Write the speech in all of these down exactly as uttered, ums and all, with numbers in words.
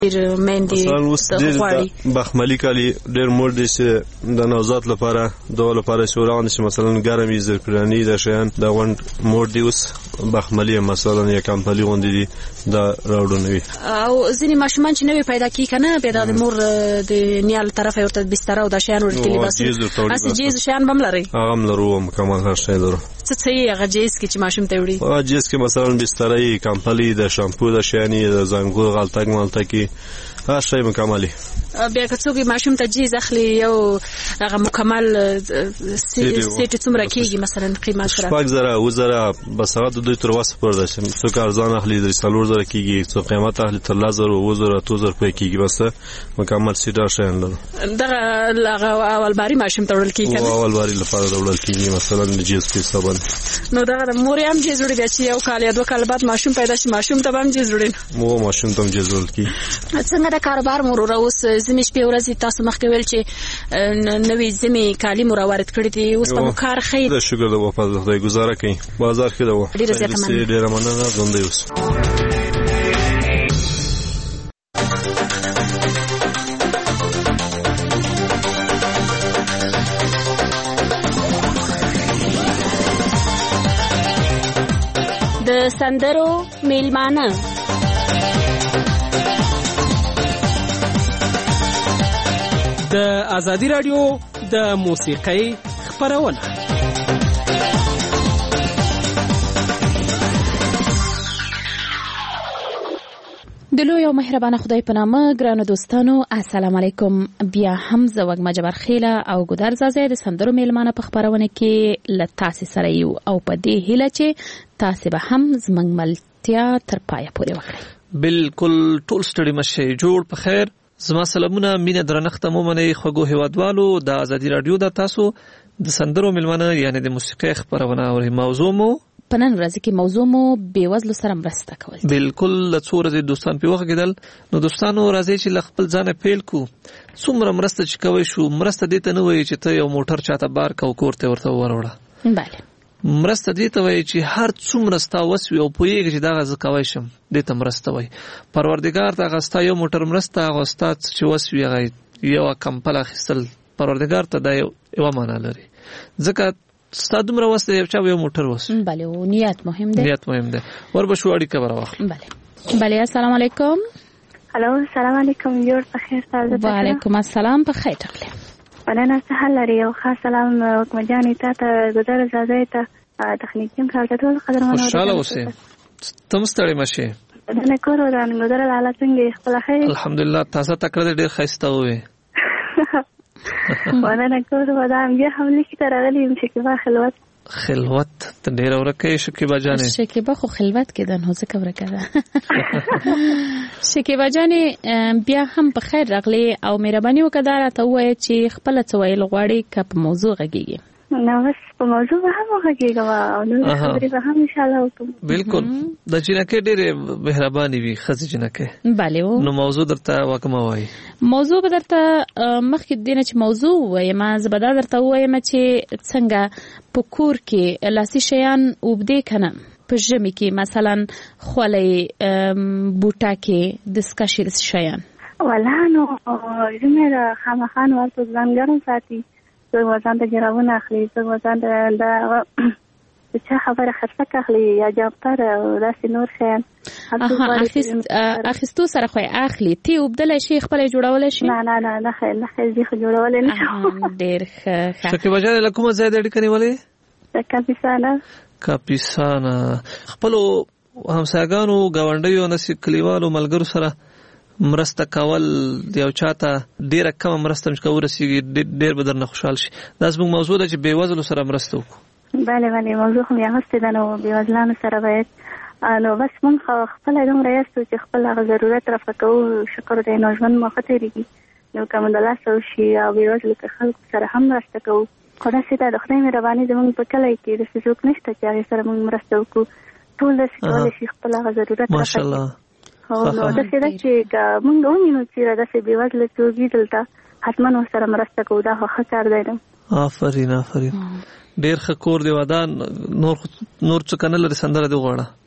مېندې غواړي بخملي کالي ډېر موړ دي چې د نوزاد لپاره دغه لپاره چې روان دي چې مثلا ګرمې زرپراني د شیان د غونډ موړ دي اوس بخملي مثلا یا کمپلي غوندې دي دا راوړنوي او ځینې ماشومان چې نوې پیدا کیږي کنه بیا د مور د نیال طرفه ورته بستر او د شیان ورته لباس اسی جیز شیان بم لري هغه هم لرو مکمل هر شی لرو څه څه هغه جیز کې چې ماشوم ته وړي هغه جیز کې مثلا بسترای کمپلي د شامپو د شیانی د زنګو غلطک مالتکی هر شی مکملي بیا که څوک ماشوم ته جیز اخلي یو هغه مکمل سیټ څومره کېږي مثلا قیمت سره شپږ زره او زره بس هغه د دوی تر واسه پر ده چې څوک ارزان اخلي د څلور زره کېږي څوک قیمت اخلي تر لس زره او زره تو زره په کېږي بس مکمل سیټ شین لري دغه اول باری ماشوم ته وړل کېږي او اول باری لپاره وړل کېږي مثلا د جیز په حساب نو دغه مور هم جیز وړي چې یو کال یا دوه کال بعد ماشوم پیدا شي ماشوم ته هم جیز وړي مو ماشوم ته جیز وړل کېږي څنګه د کاروبار مور اوس زمي شپې ورځې تاسو مخکې ویل چې نوې زمي کالي مور وارد کړی دي اوس په کار خیر د شکر د واپس خدای گزاره کوي بازار کې دا و ډیره زیاته مننه ډیره مننه زنده اوس د سندرو میلمانه د ازادي رادیو د موسیقۍ خبرونه د لوی او مهربانه خدای په نامه ګرانو دوستانو السلام علیکم بیا هم زه وږمه جبر خیله او ګودر زازه د سندرو میلمانه په خبرونه کې له تاسو سره یو او په دې هیله چې تاسو به هم زمنګ ملتیا تر پایه پورې وکړئ بالکل ټول ستړي مشه جوړ په خیر زما سلامونه مینه درنښت مومنه خوګو هوادوالو د ازادي رادیو د تاسو د سندرو ملمنه یعنی د موسیقي خبرونه او موضوع مو پنن ورځ کې موضوع مو بیوزلو سره مرسته کول بالکل د څورې دوستان په وخت کېدل نو دوستانو راځي چې خپل ځان پیل کو څومره مرسته چې کوي شو مرسته دې ته نه وایي چې ته یو موټر چاته بار کو کوړته ورته وروړه bale مرسته دې ته وایي چې هر څومره ستا وسوي او پوهیږي چې دا غزه کوي شم دې ته مرسته وایي پروردګار ته غستا یو موټر مرسته غستا چې وسوي غي یو کمپل اخیستل پروردګار ته دا یو معنا لري ځکه ستا دومره وسته یو چا یو موټر وس bale او نیت مهم ده نیت مهم ده ور به شو اړیکه براوخ bale bale السلام علیکم الو السلام علیکم جوړ په خیر تاسو و علیکم السلام په خیر تغله ولنا سهل لري او خاص سلام کومجاني ته ګذر زاده ته تخنیکیم کارته ټول قدرمنو خوشاله اوسه تم ستړي مشه نه کورو دا ګذر حالت څنګه خپل خیر الحمدلله تاسو تکړه ډیر خسته وې ولنا کورو دا بیا هم لیکي تر غلي شکیبا خلوت خلوت ته ډیر ورکه شکیبا جانې شکیبا خو خلوت کېدن هو څه ورکه ده شکیبا جانې بیا هم په خیر راغلي او مهرباني وکړه ته وایي چې خپل څه ویل غواړي که په موضوع غږیږي نو بس په موضوع هم غږیږي او نو خبرې به هم ان شاء الله وکړو بالکل د جنکه ډېر مهرباني وي خزي جنکه bale نو موضوع درته وکم وایي موضوع به درته مخکې دینه چې موضوع وایي ما زبدا درته وایم چې څنګه په کور کې لاسي شیان وبدې کنه په ژمي کې مثلا خولې بوټا کې د سکاشي شیان ولا نو زموږ خامخان ورته ځانګړو ساتي څو وزن د جراونه اخلي څو وزن د چې خبره خرڅه اخلي یا جابتر او داسې نور شیان اخیست اخیستو سره خو اخلي تی وبدل شي خپل جوړول شي نه نه نه نه خیر نه خیر دي جوړول نه ډېر ښه شکه بجانه لکه زیاده اړیکه نیولې کاپیسانا کاپیسانا خپل همساګانو گاونډیو نسی کلیوالو ملګرو سره مرسته کول یو چاته ډیره کم مرسته مش کول رسیږي ډیر بدر نه خوشحال شي دا زموږ موضوع ده چې بیوزلو سره مرسته وکړو bale bale موضوع هم یې هسته ده نو بیوزلانو سره باید نو بس مونږ خپل دومره یاستو چې خپل هغه ضرورت رفع کوو شکر دی نو ژوند مو ښه تېرېږي نو که مو د لاسه وشي او بیوزلو که خلکو سره هم مرسته کوو خو داسې ده د خدای مهرباني زموږ په کلی کې داسې څوک نشته چې هغې سره مونږ مرسته وکړو ټول داسې کولی شي خپل هغه ضرورت رفع ماشاءالله نو داسې ده چې که مونږ ووینو چې داسې بیوزله څوک وي دلته حتما ورسره مرسته کوو دا خو ښه کار دی نو آفرین آفرین ډیر ښه کور دی ودان نور نور څه کنه لري سندره دی غواړه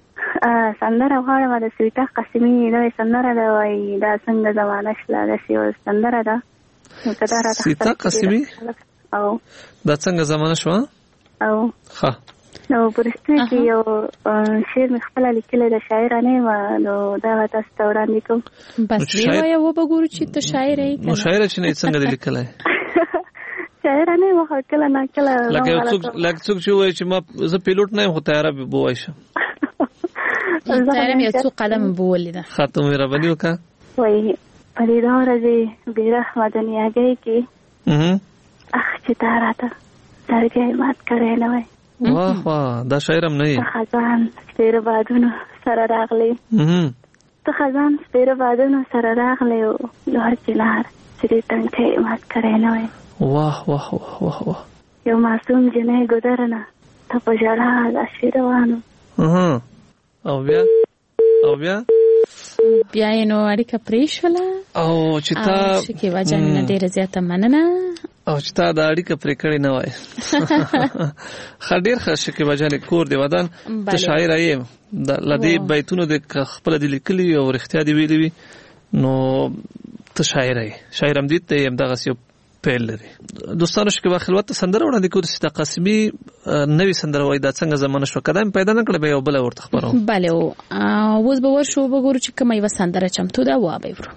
سندره غواړم د سویتا قاسمي نوې سندره ده وایي دا څنګه زمانه شله داسې یوه سندره ده. سویتا قاسمي او دا څنګه زمانه شوه او ښه نو پرستوي کې یو شعر مې خپله لیکلی د شاعره نه یم نو دغه تاسو ته وړاندې کوم. بس ویې وایه وبګورو چې ته شاعره یې نو شاعره چې نه څنګه دې لیکلی شاعره نه یم خو کله نه کله لکه یو څوک لکه څوک چې وایي چې ما زه پیلوټ نه یم خو طیاره به ووایي شم طیاره مې یو څو قدم به ولیده ښه ته مهرباني وکړه. وایي په دې دا ورځې بېرحمه دنیاګۍ کې اخ چې تا راته سرګی مات کړی نه وای. واه واه دا شاعر هم نه یې. ته خزان سپېره بادونو سره راغلی ته خزان سپېره بادونو سره راغلی و لوړ چنار چې دې تنګی مات کړی نه وای. واه واه واه واه واه یو معصوم جنۍ ګودره نه ته په ژړا داسې روانو او بیا او بیا بیا یې نو اړیکه پرېښوله او چې تا شکیبا جانې نه ډېره زیاته مننه او چې تا دا اړیکه پرې کړې نه وای. ښه ډېر ښه شکیبا جانې کور دې ودان ته شاعره یې له دې بیتونو دې خپله دې لیکلي او رښتیا دې ویلي وي نو ته شاعره یې شاعر همدید ته یې همدغسې یو پیل لري. دوستانو شکیبا خلوت ته سندره وړاندې کوو د سویتا قاسمي نوې سندره وایي دا څنګه زمانه شوه که دا مې پیدا نه کړه بیا یو بله ورته خپروم. بله اوس به ورشو وګورو چې کومه یوه سندره چمتو ده وا به یې ورو.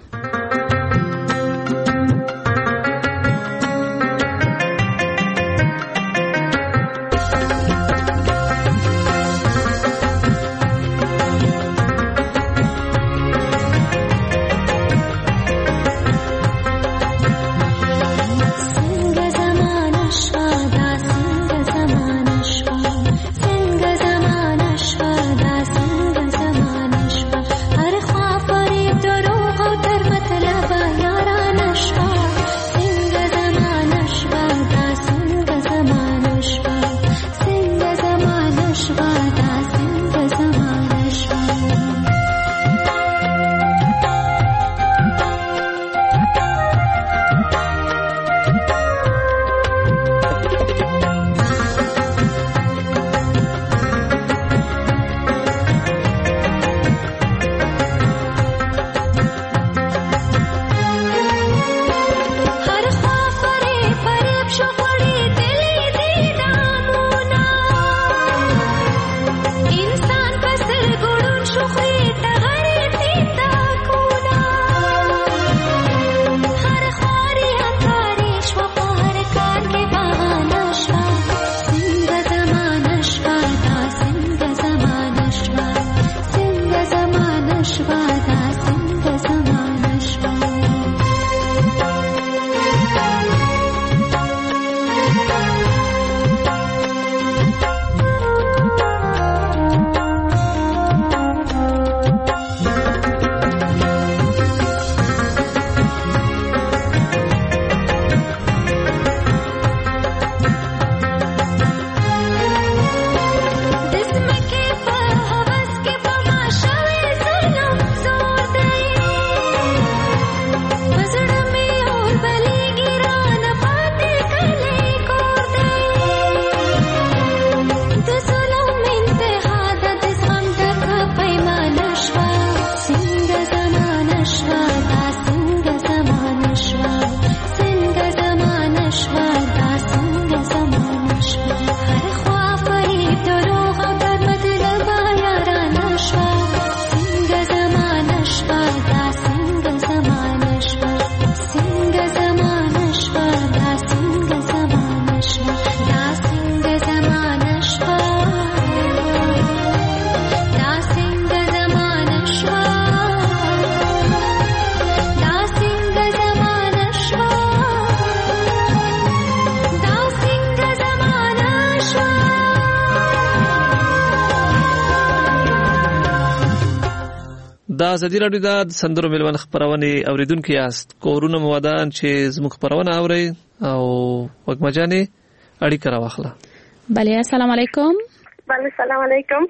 دا ازادي راډیو د سندرو ملمن خبرونه اوریدونکو یاست کورونه مودان چې زموږ خبرونه اوري او وګمجانې اړیکه راوخله. بله السلام علیکم. بله السلام علیکم.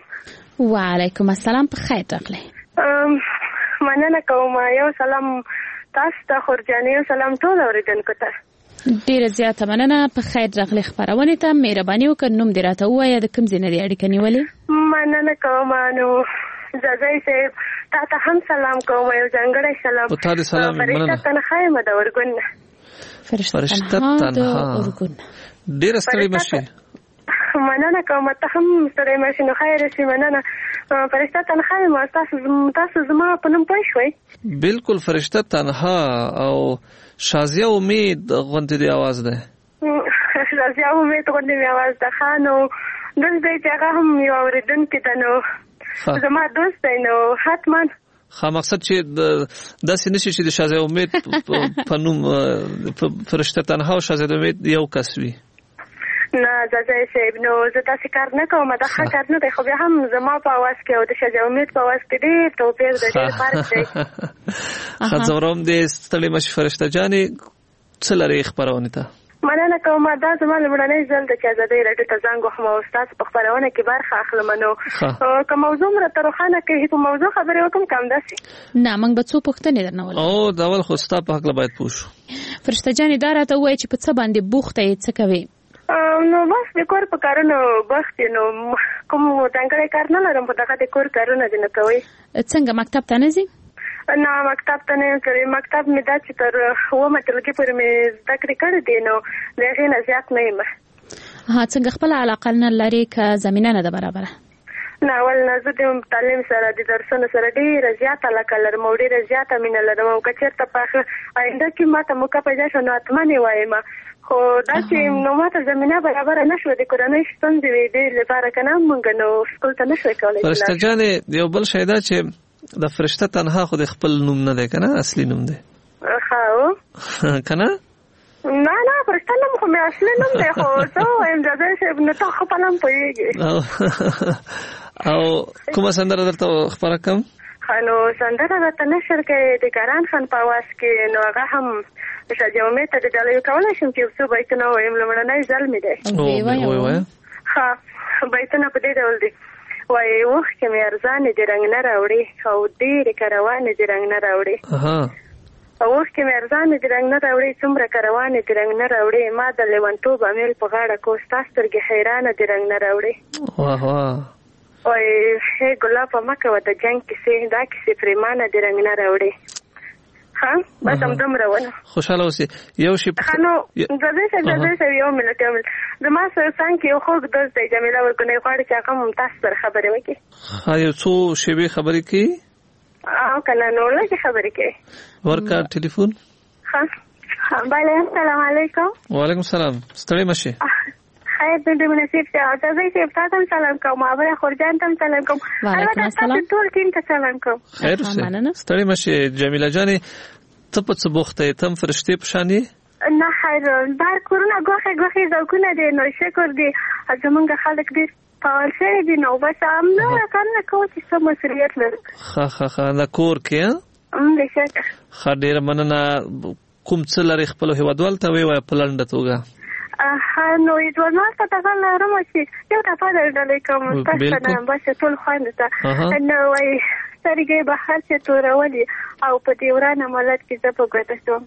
وعلیکم السلام په خیر راغلی. مننه کوم یو سلام تاسو ته خورجانې یو سلام ټول اوریدونکو ته. ډیره زیاته مننه په خیر راغلی خبرونه ته مهرباني وکړه نوم دې راته ووایه د کوم ځای نه دې اړیکه نیولې. مننه کوم نو زازای صاحب تا ته هم سلام کوم یو ځانګړی سلام. په تا دې سلام مننه. فرشته تنها یم د ورګون. فرشته تنها ورګون. ډېر ستړي مشي. مننه کوم ته هم ستړي مشي نو خیر شي مننه. فرشته تنها یم تاسو تاسو زما په نوم پوه شوي؟ بالکل فرشته تنها او شازیه امید غونډې دی आवाज ده. شازیه امید غونډې دی आवाज ده خانو دلته چې هغه هم یو اوریدونکو ته نو زما دوست دی نو حتما خا مقصد چې داسې نشي چې د شازیه امید په نوم فرشته تنها او شازیه امید یو کس وي. نه زازای صاحب نو زه تاسې کار نه کوم دا ښه کار نه دی خو بیا هم زما په اواز کې او د شازیه امید په اواز کې ډېر توپیر دی ډېر فرق دی. ښه ځورم دې ستړې مشي فرشته جانې څه لرې خپرونې ته؟ مننه کوم دا زما لومړنی ځل ده چې ازادۍ راډیو ته زنګ وهم او ستاسو په خپرونه کې برخه اخلم نو که موضوع مو راته روښانه کړي په موضوع خبرې وکړم که همداسې؟ نه موږ به څو پوښتنې درنه ولرو. او د اول خو ستا په هکله باید پوه شو. فرشته جانې دا راته ووایه چې په څه باندې بوخته یې څه کوې؟ نو بس د کور په کارونو بخت یم نو کوم ځانګړی کار نه لرم خو دغه د کور کارونه دې نه کوئ. څنګه مکتب ته نه ځې؟ نه مکتب ته نه یم تللی. مکتب مې دا چې تر اوومه ټولګي پورې مې زده کړې کړې دي نو د هغې نه زیات نه یم. ها څنګه خپله علاقه نه لرې که زمینه نه ده برابره؟ نه اول نه زه د تعلیم سره د درسونو سره ډېره زیاته علاقه لرم او ډېره زیاته مینه لرم او که چېرته په آینده کې ما ته موقع پیدا شوه نو حتما یې وایم خو دا چې نو ما ته زمینه برابره نه شوه د کورنۍ ستونزې وې دې لپاره که نه موږ نو سکول ته نه شوی کولی. فرشته جانې یو بل شی دا چې د فرشته تنها خو د خپل نوم نه دی که نه اصلي نوم دی؟ ښه او که نه؟ نه نه فرشته نوم خو مې اصلي نوم دی خو زه وایم زازی صاحب نو ته خو په نوم پوهېږې. او کومه سندره درته خپره کړم؟ نو سندره راته نشر کوې د کران خان په اواز کې نو هغه هم شازیه امید ته د ډالۍ کولی شم چې یو څو بیتونه ووایم لومړنی ځل مې دی. ښه بیتونه په دې ډول دي وایي اوښکې مې ارزانې د رنګ نه راوړې او ډېرې کروانې د رنګ نه راوړې اوښکې مې ارزانې د رنګ نه راوړې څومره کروانې د رنګ نه راوړې ما د لیونتوب امیل په غاړه کو ستا سترګې حیرانه د رنګ نه راوړې وایي هی ګلابه مه کوه د جنګ کیسې دا کیسې پرېمانه د رنګ نه راوړې. ها بس همدومره ونه خوشحاله اوسې. یو شي نو زازی صاحب زازی صاحب یو منټ یو منټ زما سره څنګ کې یو خوږ دوست دی جمیله ورکونی غواړي چې هغه هم تاسو سره خبرې وکړي. ها یو څو شیبې خبرې کوي او که نه نو لږې خبرې کوي. ورکړه ټلیفون. ښه بله السلام علیکم. وعلیکم السلام. ستړی مه شې. خیر دې مناسب شه زازی صاحب تا ته هم سلام کوم ابره خورجان ته هم سلام کوم البته تاسو ټول ټیم ته سلام کوم. خیر اوسې ستړی مه شې جمیله جانې ته په څه بوخته یې ته هم فرشتې په شان یې؟ نه خیر بار کورونه ګوښې ګوښې ذوقونه دي نو شکر دی زمونږ خلک ډېر فعال شوي دي نو بس همدغه کارونه کوو چې څه مسؤلیت لرو. ښه ښه ښه د کور کې بېشکه. ښه ډېره مننه. کوم څه لرې خپلو هېوادوالو ته ووایه په لنډه توګه؟ نو هېوادوالو ته دغه لرم چې یو ټپه در ډالۍ کوم تاسو ته نه بس ټول خویندو ته نو وایي سترګې به هر څه تورولي او په دې ورانه ملت کې زه په ګوته شوم.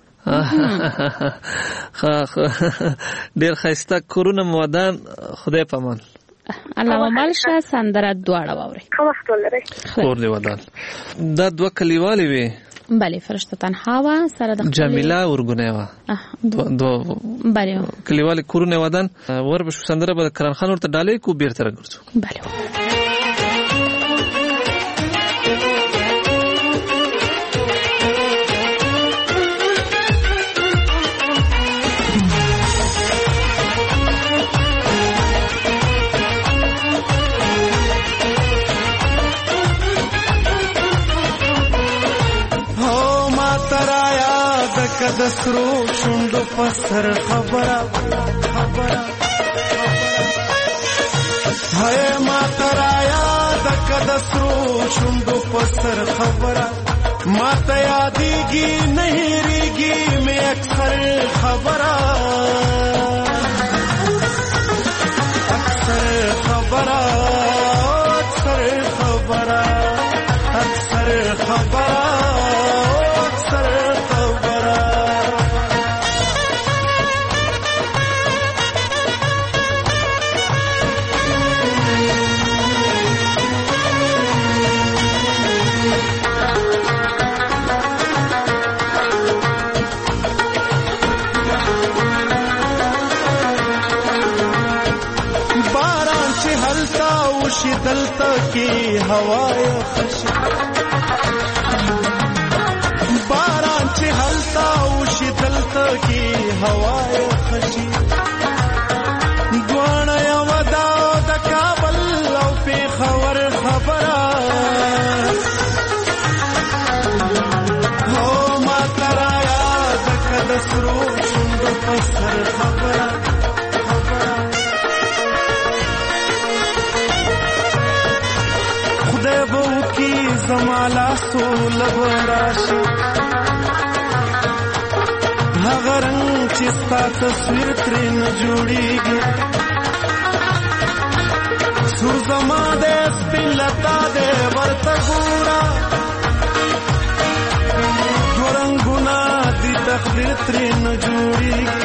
ډېر ښایسته کورونه مو ودان. خدای په امان. الله مال شه سندره دواړه واورئ. ښه وخت ولرئ. کور دې ودان. دا دوه کلیوالې وې بله فرشته تنها وه سره د جمیله ورګونی وه دوه بله کلیوالې کورونه ودان. ور به شو سندره به د کران خان ورته ډالۍ کو بېرته راګرځو. بله د سرو شونډو په سر خبره خبره هاي ما ترایا د کد سرو شونډو په سر خبره ما ته یادېږي نه هېرېږي مې اکثر خبره اکثر خبره اکثر خبره اکثر خبره دلته کې هوا خوشي باران چې هلته وشي دلته کې هوا خوشي دوانه یو دا د کابل او پېښور خبره هو ما ترا یاد کده سرو شوندو په سر خبره خدای به وکړي زما لاسو لبراشي هغه رنګ چې ستا تصویر ترې نه جوړېږي سور زما دی سپین لتا دی ورته ګوره دوه رنګونه دي تقدیر ترې نه جوړېږي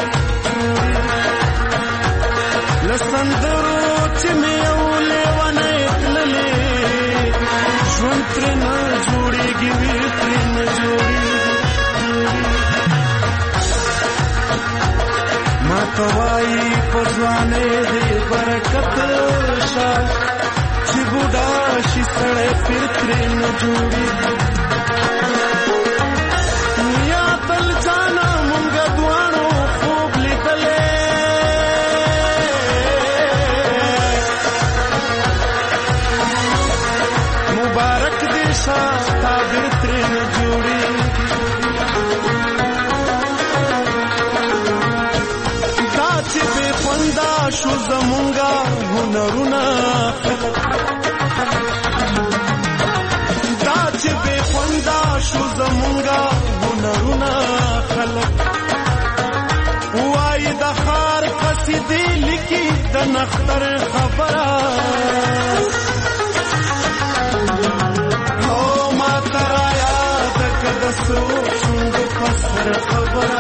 له سندرو چې مې یو لیونی تللې ژوند ترې نه جوړېږي وي ترې نه جوړېږي ما ته وایي په ځوانۍ دې برکت شه چې بوډا شي سړی پیر ترې نه جوړېږي یا تل جانا مونږ دواړو خوب لیدلی مبارک دې شه تعبیر ترې نه جوړېږي شو زمونگا هنرونه خلق دا چې بے خوندا شو زمونگا هنرونه خلق وای د خار قصیدې لیکي د نختر خبره هو ما ترا یاد کده سرو شوندو په سر خبره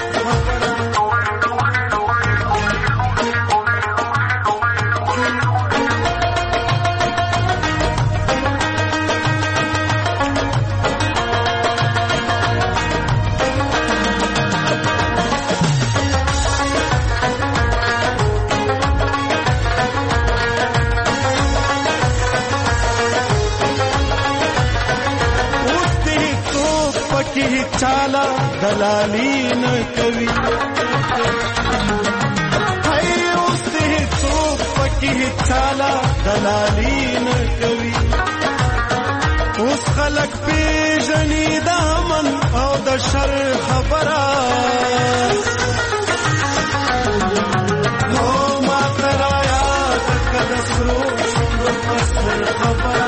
چالا دلالی نه کوي هاي اوس ته څوک پکې چالا دلالی نه کوي اوس خلک پیژني د امن او د شر خبره هو ما ترا یاد کده سرو شوندو په سر خبره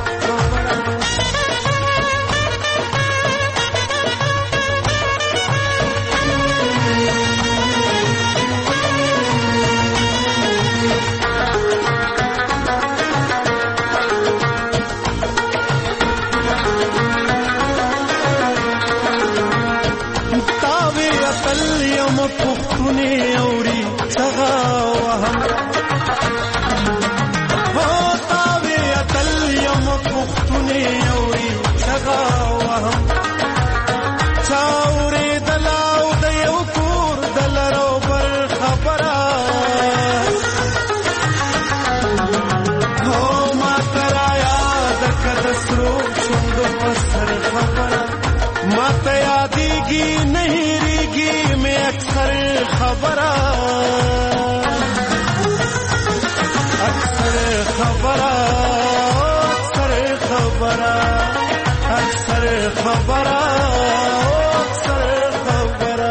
پختونی اوری چغا وهم هو تاوی اتل یم پختونی اوری چغا وهم چاوری دلاو د یو کور دلرو بر خبره هو ما ترا یاد کده سرو شوندو په سر خبره ما ته یادېږي نه هېرېږي مې اکثر خبره اکثر خبره اکثر خبره اکثر خبره اکثر خبره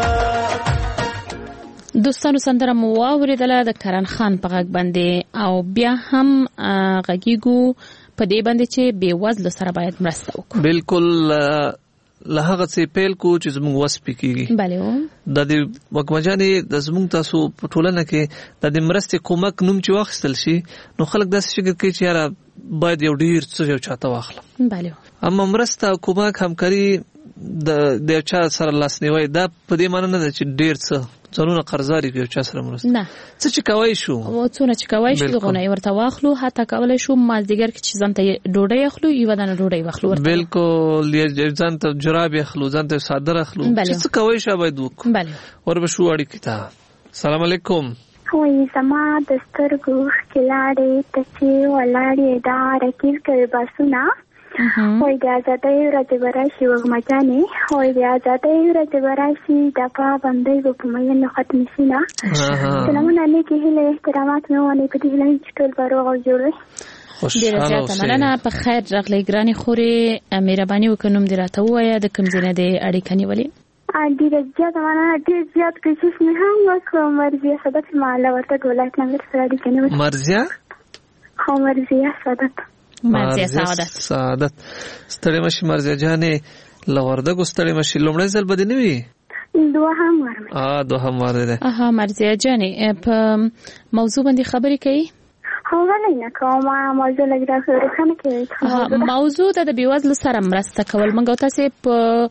دوستانو سندره مو واورېدله د کرن خان په غږ باندې او بیا هم غږیږو په دې باندې چې بې وزلو سره باید مرسته وکړو بالکل له هغه څه پیل کو چې زموږ وس پکېږي بله د دې وګمجانې د زموږ تاسو په ټولنه کې د دې مرستې کومک نوم چې واخیستل شي نو خلک داسې فکر کوي چې یاره باید یو ډېر څه یو چاته واخلم بله اما مرسته کومک همکاري د د یو چا سره لاسنیوی دا په دې معنی نه ده چې ډېر څه ځانونه قرضداري یو چا سره مرسته نه څه چې کوی شو او څونه چې کوی شو دغه یې ورته واخلو حتی کولای شو مازدیګر کې چې ځانته ډوډۍ اخلو یو دانه ډوډۍ واخلو بالکل یې ځانته جراب اخلو ځانته صادر اخلو چې څه کوی شو باید وکړو بله ور به شو اړیکې ته السلام علیکم وای زما د سترګو ښکلاړې ته چې ولاړې دا رکیز کوي باسونه وای د ازادۍ ورځې به راشي وږمه وای د ازادۍ ورځې به راشي د پابندۍ به په میینو ختمې شي نه سلامونه نیکې هیلې احترامات مې ووایي په دې هیله چې ټول به روغ او جوړ وي. ډېره زیاته مننه. په خیر راغلی ګرانې خورې، مهرباني وکړه نوم دې راته ووایه، د کوم ځای نه دې اړیکه نیولې؟ ډېره زیاته مننه. ډېر زیات کوشش مې هم وکړ. مرضیه سعادت ما له ورتګ ولایت نه ورسره اړیکه نیولې. مرضیه خو مرضیه سعادت مرضیه سعادت سعادت ستړې مشي مرضیه جانې له وردګو ستړې مشي. لومړی ځل به دې نه وي؟ دوهم وار مې. آه دوهم وار دی. اها مرضیه جانې په موضوع باندې خبرې کوي؟ هو ولې نه کوم موضوع لږ راځي روښانه کوي. موضوع د بېوزلو سره مرسته کول. موږ تاسو په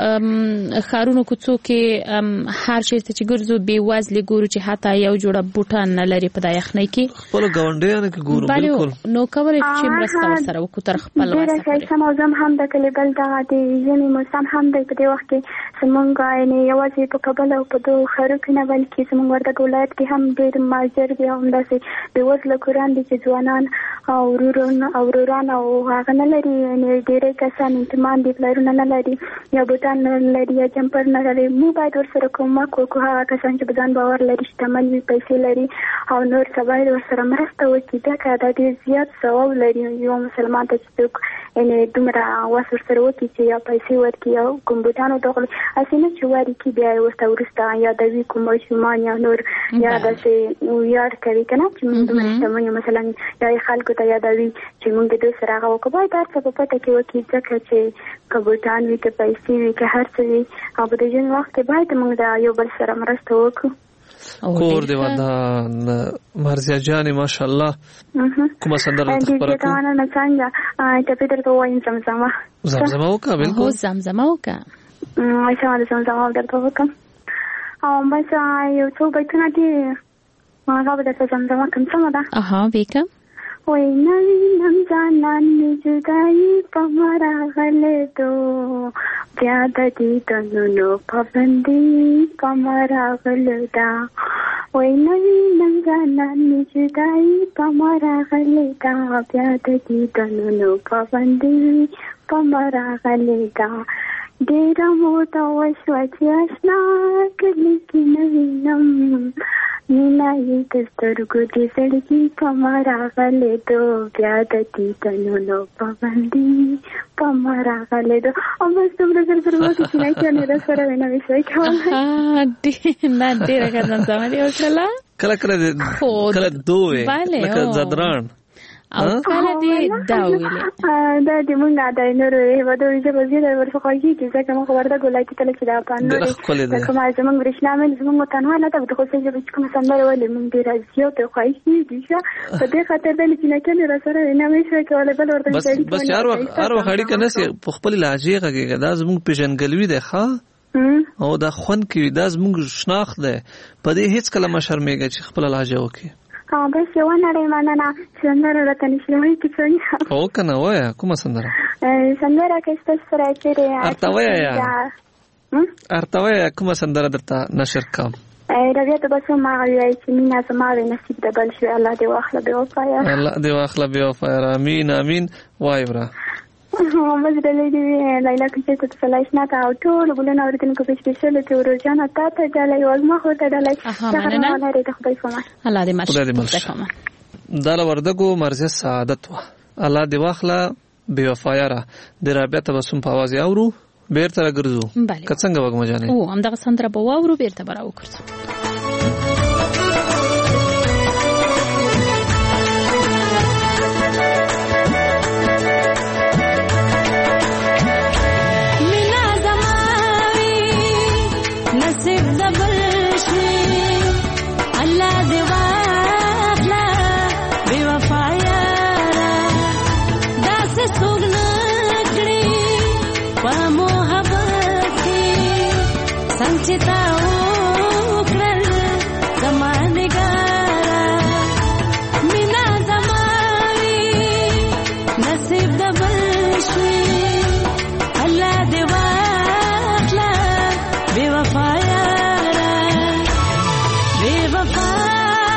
خارونو کوڅو کې هر چیرته چې ګرځو بېوزلي ګورو چې حتی یو جوړه بوټان نه لري په دا یخنۍ کې. خپل ګاونډیانو کې ګورو بالکل. نو کولی چې مرسته ورسره وکړو تر خپل وسه پورې. ډېره ښایسته موضوع هم ده. کلي بل دغه د ژمي موسم هم دی. په دې وخت کې زمونږ یعنې یوازې په کابل او په دغو ښارو کې نه بلکې زمونږ وردګ ولایت کې هم ډېر مهاجر دي او همداسې بېوزله کوران دي چې ځوانان او وروران او وروران او هغه نه لري. یعنې ډېری کسان انتمان دي، پلرونه نه لري، یا بوټان نه لري، یا جمپر نه لري. موږ باید ورسره کومک وکړو. هغه کسان چې په ځان باور لري، شتمن وي، پیسې لري او نور څه باید ورسره مرسته وکړي. ځکه دا ډېر زیات ثواب لري یو مسلمان ته چې څوک یعنې دومره وس ورسره وکړي چې یا پیسې ورکړي یا کوم بوټان ورته وغواړي. هسې نه چې واري کړي بیا یې ورته وروسته یادوي کوم ماشومان یا نور یا داسې ویاړ کوي که نه چې موږ دومره شتمن یو مثلا یا یې خلکو ته یادوي چې موږ د دوی سره هغه وکړو. باید هر څه په پټه کې وکړي ځکه چې که بوټان وي که پیسې وي که هر څه وي او په د ژوند وخت کې باید موږ د یو بل سره مرسته وکړو. کور دی ودان مرضیه جانې ماشاءالله. کومه سندره درته خپره کړو؟ دې نه څنګه ټپې درته ووایم زمزمه. زمزمه وکړه بالکل. هو زمزمه وکړه. اچھا د زمزمه درته وکړم او بس یو څو بیتونه دي هغه به درته زمزمه کړم. سمه ده؟ اها وکړه. وای نوینم جانان می جدایی په ما راغلېدو، بیا د دیدنونو پابندي په ما راغلېده. وای نوینم جانان می جدایی په ما راغلېده، بیا د دیدنونو پابندي په ما راغلېده. ډېره موده وشوه چې اشنا کلي کې نه وینم، مینا یې د سترګو د زړګي په ما راغلېدو، بیا د دیدنونو پابندي په ما راغلېدو. او بس دومره زر زر وکړو چې نه کېنې را سره وینا وي شوی کولی. نه ډېره ښه زمزمه دې وکړله. کله کله کله دوی لکه زدران او کله دې دا ویلې دا د مونږه د نورو هیوادونو ژبه زیاته ورڅخه خوښېږي ځکه موږ وردګ ولایت کې کله چې دا په نورې لکه ما زموږ برېښنا مېل زموږ وطنوال ته د خوښۍ ژبه چې کومه سندره ولې مونږ ډېره زیاته خوښېږي ښه په دې خاطر دی چې نه کله را سره وینا مې شوی کولی بل ورته بس بس هر وخت هر وخت اړیکه نسي په خپل لهجې غږېږي. دا زموږ پېژندګلوي دی ښه او دا خوند کوي، دا زموږ شناخت دی. په دې هېڅ کله مه شرمېږه چې خپله لهجه وکړي. ها بس یو نړۍ مننه. سندره راته نشي وایي چې څنګه او که نه وایه کومه سندره؟ سندره که ستاسو سره چېرې ارته وایه ارته وایه کومه سندره درته نشر کړم؟ رویه ته بس هم هغه وایي چې مینه زما وې نصیب د بل شوې، الله دې واخله بې وفایه. الله دې واخله بې وفایه. امین امین. وایي وره بس ډلې دې وي لیلا کوچۍ ته سلایشنا ته او ټولو ګلونه اورېدونکو په سپېشل کې وروجانه تا ته ډالۍ وزما خو ته ډالۍ څخه لرې د خدای په امان. الله دې مل دا له وردګو مرضیه سعادت وه. الله دې واخله بې وفایه را. د رابعه تبسم په اواز یې اورو بېرته راګرځو که څنګه وږمه جانې؟ او همدغه سندره به واورو بېرته به راوګرځو. Bye.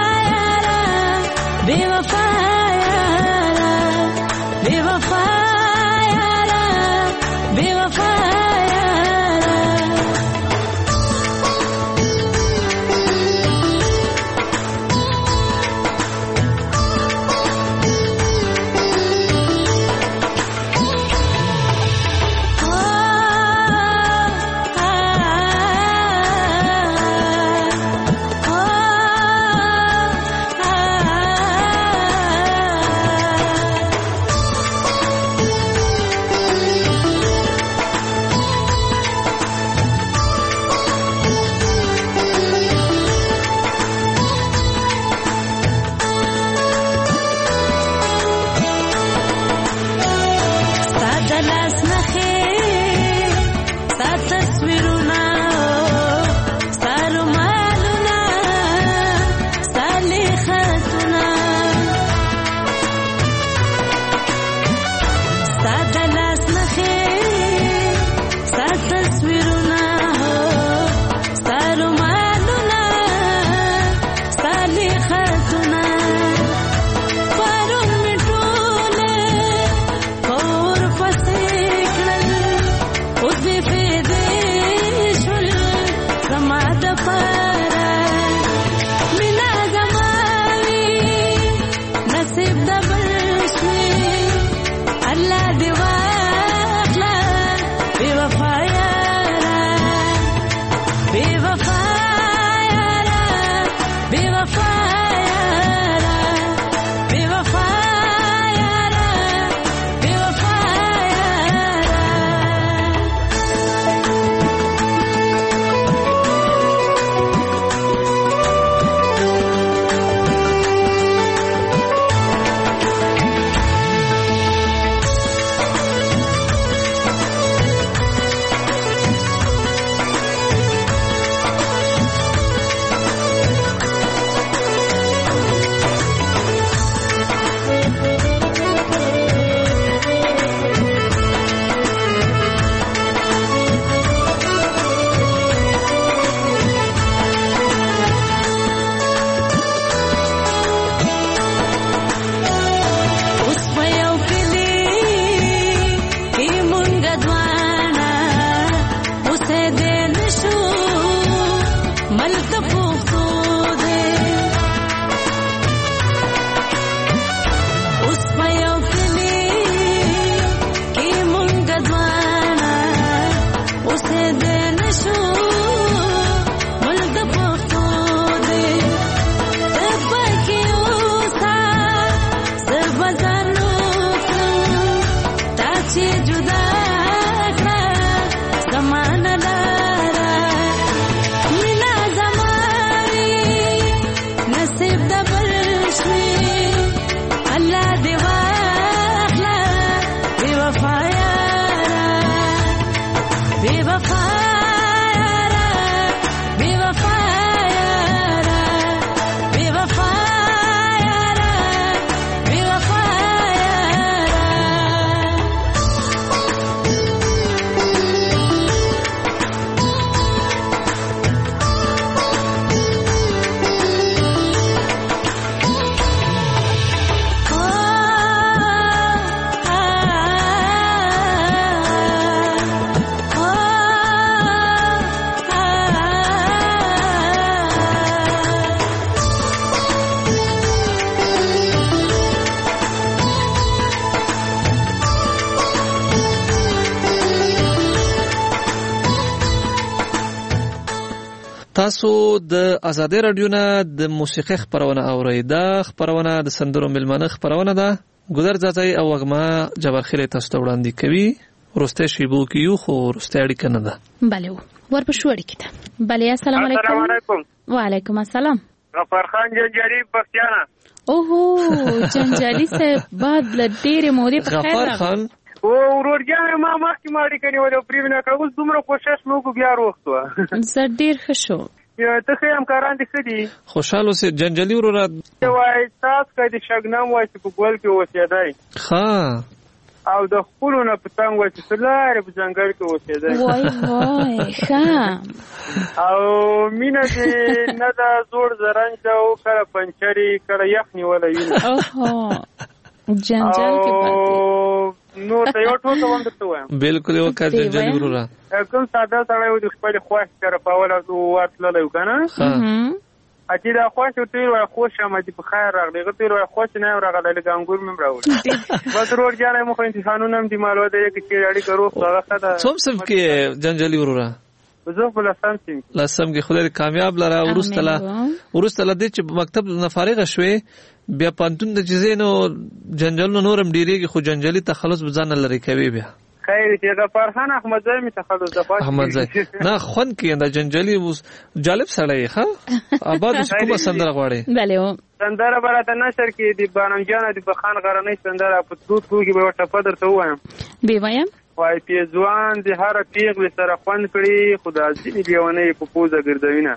تاسو د آزادۍ رادیو نه د موسیقۍ خپرونه اورئ. دا خپرونه د سندرو مېلمانه خپرونه ده. ګودر ځاځی او وږمه جبارخیل تاسو ته وړاندې کوي. وروستی شیبو کې یو خو وروستی اړیکه نه ده. بله ورپسې اړیکې ته. بله السلام علیکم. السلام علیکم. وعلیکم السلام. غفار خان جنجالي پښتانه. اوهو جنجالي صاحب بعد له ډېرې مودې په خیر غفار خان او ورور جان ما مخکې ما اړیکه نیولې او پرېمینه کړه. اوس دومره کوشش مې وکړو بیا روغ شوه. زه ډېر ښه شو. ته ښه همکاران دې ښه دي؟ خوشحال اوسې جنجالي وروره. وایي څاڅکی د شګنم وایي چې په ګل کې اوسېدی ښه او د خپلو نه پتنګ وایي چې څه لارې په ځنګل کې اوسېدی. وای وای ښه او مینه دې نه ده زوړ زرنج او کله پنچرې کله یخ نیولی وینه. اوهو جنجال کې پاتې نو ته یو ټوکه هم درته وایم. بالکل یې وکړه جنجالي وروره. کوم ساده سړی و د خپلې خوښ سره په اوله ورتللی و که نه چې دا خوښ ورته ویل وایي خوش یم چې په خیر راغلی. هغه ته ویل وایي خوش نه یم راغلی لږ انګور مې هم راوړي. بس ورور جان یې مخ امتحانونه هم دي معلومه ده چې اړیکه روغ هغه ښه ده. څوم صنف کې جنجالي وروره؟ زه په لسم صنف کې. لسم کې خدای دې کامیاب لره. وروسته له وروسته له دې چې مکتب نه فارغه شوې بیا پوهنتون د چیزې نو جنجالونه نور هم ډېرېږي خو جنجالي تخلص به ځان نه لرې کوي بیا. خیر چې غفار خان احمدزی مې تخلص د پاتې احمدزی نه خوند کې دا جنجالي اوس جالب سړی ښه آباد کومه سندره غواړي؟ بله سندره به راته نشر کې د بانم جان د بخان غرنۍ سندره په تروت کې به یوه ټپه درته ووایم. بې وایم وایي پیزوان د هره پیغلې سره خوند کړي خو د ځینې لیونۍ په پوزه ګرځوینه.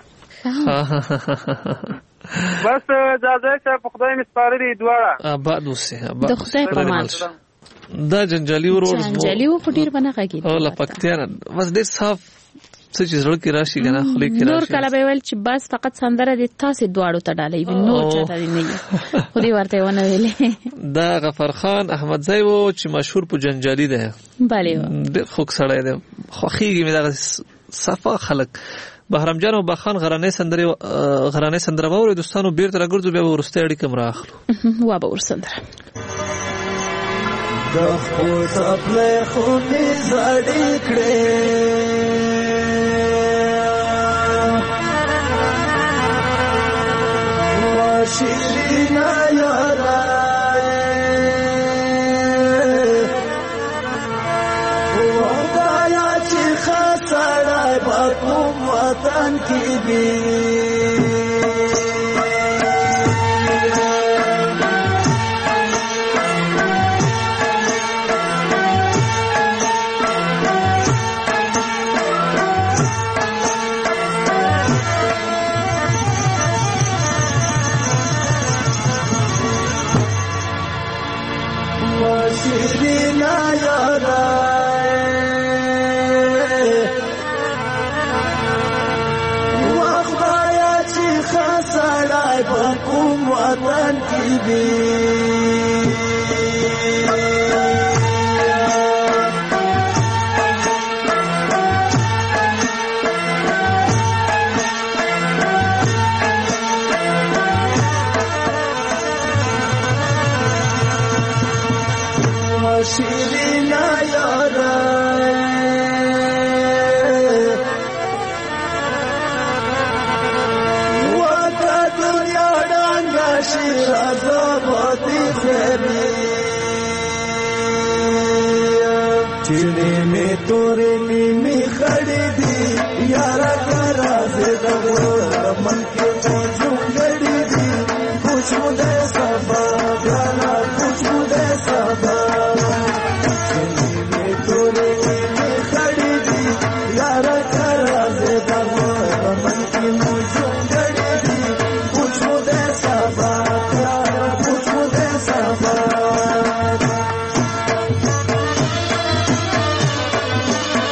بس ځاځی صاحب په خدای مې سپارلي دواړه. آباد اوسې د خدای په امان. دا جنجالي ورور جنجالي و خو ډېر به نه غږېږي او له پکتیا نه بس ډېر صاف څه چې زړه کې راشي که نه خولې کې راشي. نور کله به یې ویل چې بس فقط سندره دې تاسې دواړو ته ډالۍ وي نور چاته دې نه وي خو دې ورته یې ونه ویلې. دا غفار خان احمدزی و چې مشهور په جنجالي دی. بلې ډېر خوږ سړی دی. خوښېږي مې دغه صفا خلک. بهرام جان او بخان غرانۍ سندرې غرانۍ سندره واورئ دوستانو. بېرته راګرځو بیا به وروستۍ اړیکه هم رااخلو. وا به ورسندره د خپل خپلې خونې زړې کړې واشیرینا یارا وخدایا چې خسړای په کوم وطن کې بي وطن کی بھی شیرین یارا چینے میں تورے نیمی کھڑی دی یارا کرا سے دغور من کے موجوں گڑی دی خوشبو دے سبا جانا خوشبو دے سبا چینے میں تورے نیمی کھڑی دی یارا کرا سے دغور من کے موجوں گڑی دی خوشبو دے سبا یارا خوشبو دے سبا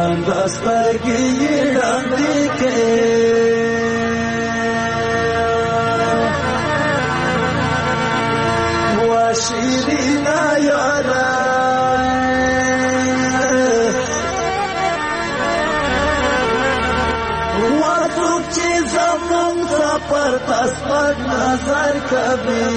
ړنګ سترګې یې ړندې کې وا شیرینا یاره وا څوک چې زمونږ سفر ته سپک نظر کوي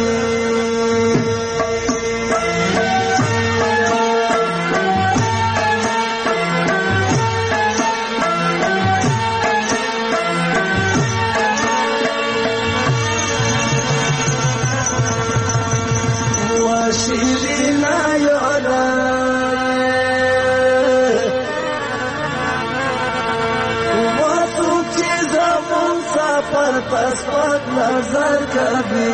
شیرینا یاره واسوک چې زمون سفر پس پاک نظر کوي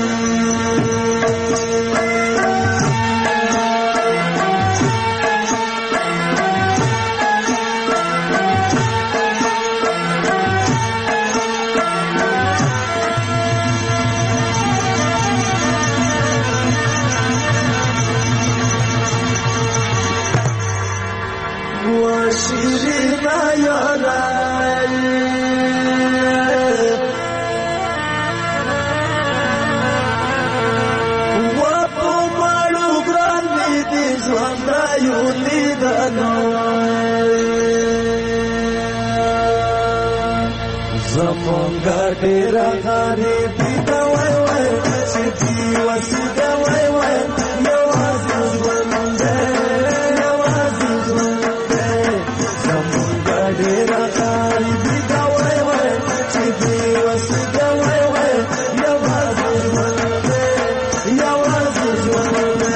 شیرینا یاره و په مړو ګران مې دې ژوند رایو لیدنو زمونږ ډېره غریبي ده وای وای چې دې وسیده وای وای یوازې ژوند دی یوازې ژوند ډېره غریبي ده وای وای چې دې وسیده وای وای یوازې ژوند دی یوازې ژوند دی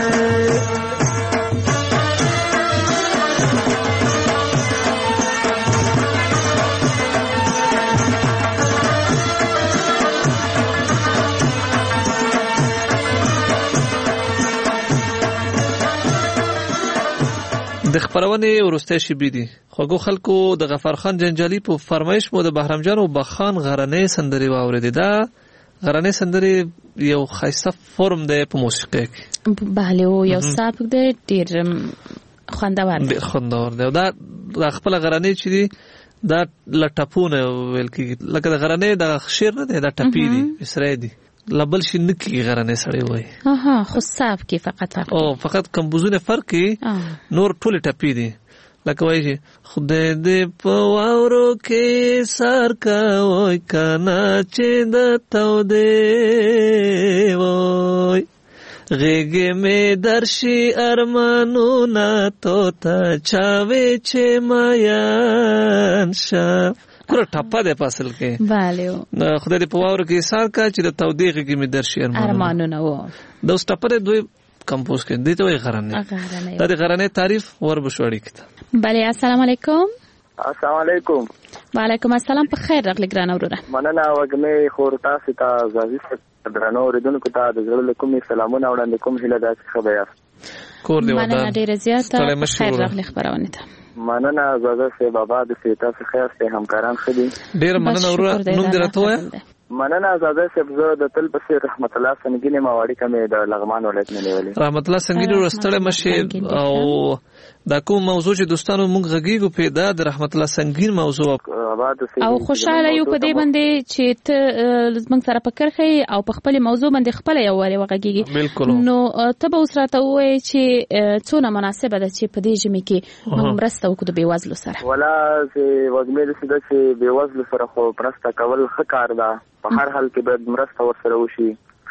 د خبرونې ورسته شي دي خوګو خلکو د غفار خان جنجالي په فرمایش مو د بهرام جان او بخان غرنې سندري واوریدي دا غرنې سندري یو خاصه فرم دی په موسیقي کې bale او یو سابق دی ډیر خوندور دی خوندور دی دا خپل غرنې چې دی دا لټپونه ویل کی لکه د غرنې د شعر نه دی دا ټپی دی اسره دی لبل شي نکی غرنې سړی وای اها خو صاحب کې فقط فرق او فقط کمبوزونه فرق کی نور ټول ټپی دي لکه وای چې خدای دې په واورو کې سار کا وای کنا چې د تو دې وای غېږې مې درشي ارمانو نا تو ته چاوي چې مایان شه کور ټپه ده پاسل کې bale خدای دې په واورو کې سار کا چې د تو دې غېږې مې درشي ارمانو نا و د اوس ټپه دوی کمپوز کې دي ته وای غرنې دا د غرنې تعریف ور بشوړی کته bale السلام علیکم السلام علیکم وعلیکم السلام په خیر راغلی ګران اوره مننه وګمې خور تاسو ته زازي درنو اوریدونکو ته د زړه کومې سلامونه وړاندې کوم هیله ده چې خبر یاست کور دی ودا مننه ډیره زیاته خیر راغلی خبرونه ته مننه زازه سه بابا د سیتا څخه خیر سه همکاران خدي ډیر مننه اوره نوم درته وای مننه زاده صاحب زه د تل بصیر رحمت الله سنگینه مواړی کمه د لغمان ولایت نه نیولې رحمت الله سنگینه ورستړې مشه او دا کوم موضوع چې دوستانو موږ غږیږو پیدا د رحمت الله سنگین موضوع او خوشاله یو په دې باندې چې ته موږ سره پکرخې او په خپل موضوع باندې خپل یو وری وغږیږي نو ته به اوس راته وای چې څونه مناسبه ده چې په دې جمع کې موږ مرسته وکړو د بیوازلو سره ولا چې وګمې د سده چې بیوازلو سره خو پرسته کول ښه کار ده په هر حال کې به مرسته ورسره وشي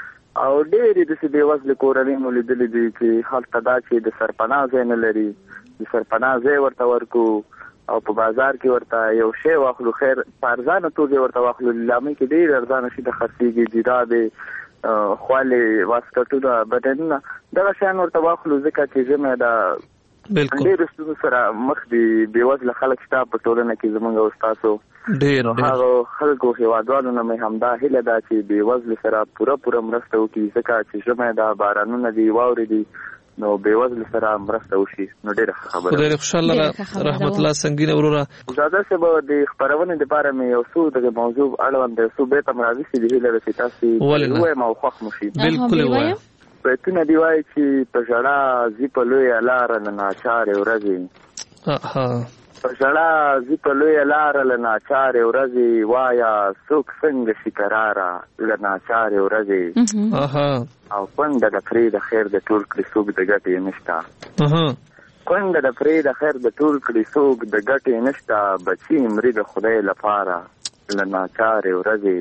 او ډېرې د بیوازلو کورنۍ مو لیدلې دي چې هلته دا چې د سرپناه ځای نه لري د سرپناه ځای ورته ورکو او په بازار کې ورته یو شی واخلو خیر په ارزانه توګه ورته واخلو لیلامۍ کې ډېر ارزانه شي د خرڅېږي جرابې خوالې واسکټونه بټنونه دغه شیان ورته واخلو ځکه چې ژمی ده بالکل ډېر ستونزو سره مخ دي بېوزله خلک شته په ټولنه کې زموږ او ستاسو ډېر هغه خلکو هېوادوالو نه مې همدا هیله ده چې بېوزله سره پوره پوره مرسته وکړي ځکه چې ژمی ده بارانونه دي واورې دي نو بېوزله سره مرسته وشي نو ډېره ښه خبره خدای دې خوشحاله رحمت الله سنګینه وروره زاده صاحب د خپرونې دپاره مې یو څو دغه موضوع اړوند یو څو بېرته م راځي چې د هیله ده چې تاسې ووایم او خوښ مو شي بالکل یې ووایم بیتونه دی وایي چې په ژړا ځي په لویه لاره نه ناچارې ورځې په ژړا ځي په لویه لاره له ناچارې ورځې وایا څوک څنګه شي کراره له ناچارې ورځې او کونډه د پرې د خیر د ټول کړي څوک د ګټې نشته کونډه د پرې د خیر د ټول کړي څوک د ګټې نشته بچي مري د خدای لپاره له ناچارې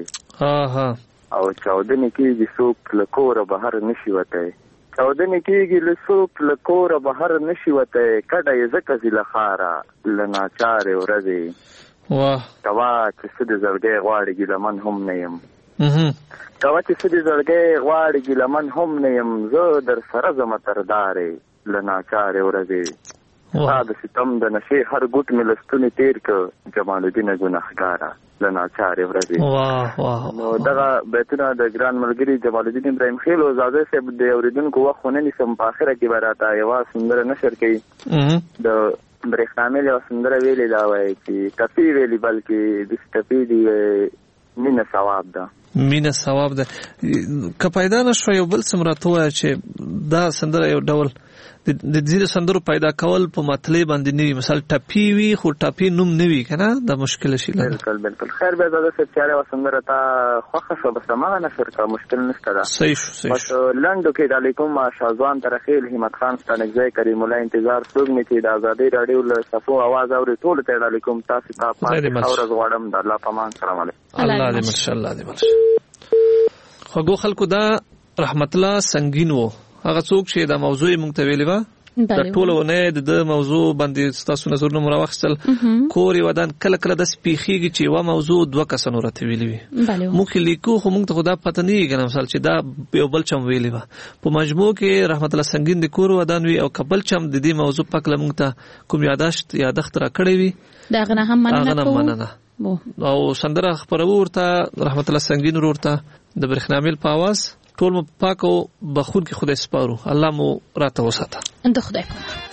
ورځې او چاودنې کېږي څوک له کوره بهر نشي وتی چاودنې کېږي له څوک له کوره بهر نشي وتی کډه یې ځکه ځي له ښاره له ناچارې ورځې کوه چې څه د زړګی غواړي ګیلمن هم نه یم کوه چې څه د زړګی غواړي ګیلمن هم نه یم زه در سره ځمه تردارې له ناچارې ورځې ستا د ستم د نشې هر ګوټ مې له ستونې تېر کړ جمال الدینه ګنهګاره له ناچارې ورځې نو دغه بیتونه د ګران ملګري جمال الدین ابراهیم خیل او زاده صاحب د اورېدونکو وخت ونه نیسم په اخره کې به راته یوه سندره نشر کوي د برېښنامېل یوه سندره ویلې دا وایي چې ټپي ویلي بلکې داسې ټپي دي مینه ثواب ده مینه ثواب ده که پیدا نه شوه یو بل څه م راته ووایه چې دا سندره یو ډول د ځینو سندرو پیدا کول په مطلع باندې نه وي مثال ټپي وي خو ټپي نوم نه وي که نه دا مشکله شي بلکل بلکل خیر بیا زاده صاحب چې هر یوه سندره تا خوښه شوه بس هماغه نشر کړه مشکل نشته ده صحیح شو صحیح بس لنډو کې د علیکم شاهځوان ترخیل همت خان ستا نږدې کریم الله انتظار څوک مې چې د ازادۍ راډیو له صفو اواز اوري ټولو ته د علیکم تاسې ته پاتې ښه ورځ غواړم د الله په امان سلام علیکم الله دې مرشه الله دې مرشه خوږو خلکو دا رحمت الله سنگین و هغه څوک چې دا موضوع مونږ ته ویلې وه د ټوله ونه د موضوع باندې ستاسو نظرونه مو راواخیستل کور یې ودان کله کله داسې پیښېږي چې یوه موضوع دوه کسانو راته ویلې وي موږ یې لیکو خو موږ ته خو دا پته نه کېږي مثال چې دا یو بل چم ویلې وه په مجموع کې رحمت الله سنگین د کور ودان وي او که بل چم د دې موضوع په هکله موږ ته کوم یاداشت یادښت راکړی وي د هغه نه هم مننه او سندره خپروو ورته رحمت الله سنگین ورور ته د برېښنامېل په اواز ټول مو پاک او بخون کې خدای سپارو الله مو راته وساته د خدای په